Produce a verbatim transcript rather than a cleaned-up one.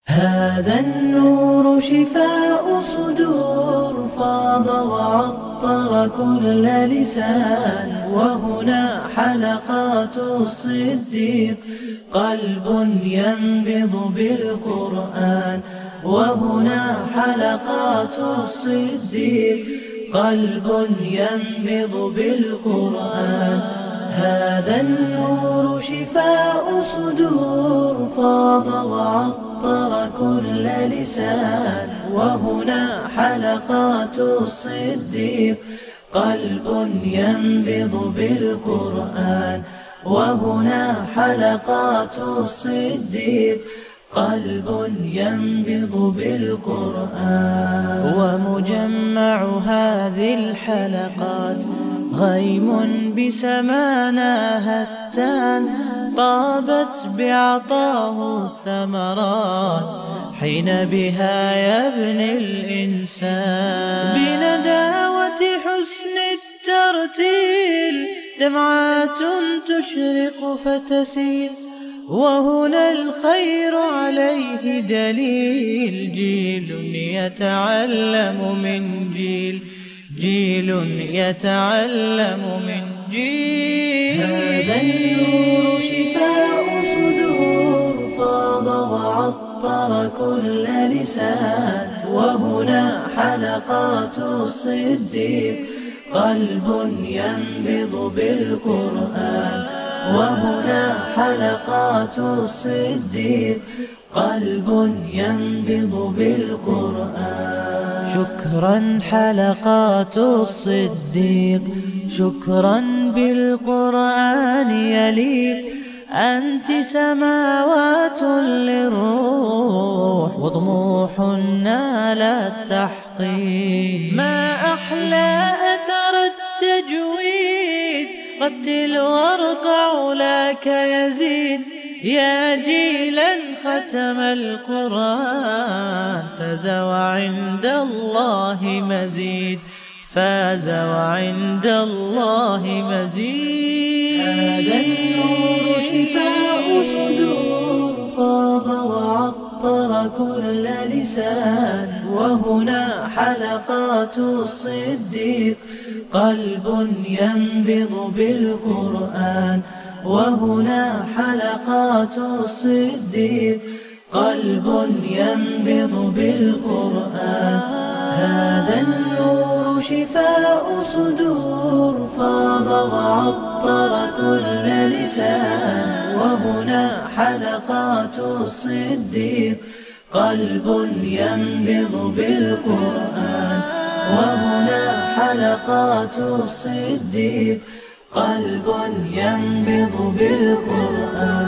هذا النور شفاء صدور فاض وعطر كل لسان، وهنا حلقات الصديق قلب ينبض بالقرآن، وهنا حلقات الصديق قلب ينبض بالقرآن. هذا النور شفاء صدور فاض وعطر كل لسان، وهنا حلقات الصديق قلب ينبض بالقرآن، وهنا حلقات الصديق قلب ينبض بالقرآن. ومجمع هذه الحلقات غيم بسمانا هتان، طابت بعطاه الثمرات حين بها يبني الإنسان. بنداوة حسن الترتيل دمعات تشرق فتسيل، وهنا الخير عليه دليل. جيل يتعلم من جيل، جيل يتعلم من جيل. هذا النور شفاء صدور فاض وعطر كل لسان، وهنا حلقات الصديق قلب ينبض بالقرآن، وهنا حلقات الصديق قلب ينبض بالقرآن. شكرا حلقات الصديق، شكرا بالقرآن يليق. أنت سماوات للروح وطموح نال التحقيق. ما أحلى أثر التجويد، رتل وارقع لك يزيد. يا جيلا ختم القرآن، فاز وعند الله مزيد، فاز وعند الله مزيد. هذا النور شفاء صدور فاض وعطر كل لسان، وهنا حلقات الصديق قلب ينبض بالقرآن، وهنا حلقات الصديق قلب ينبض بالقرآن. هذا النور شفاء صدور فاض وعطر كل لسان، وهنا حلقات الصديق قلب ينبض بالقرآن، وهنا حلقات الصديق قلب ينبض بالقرآن.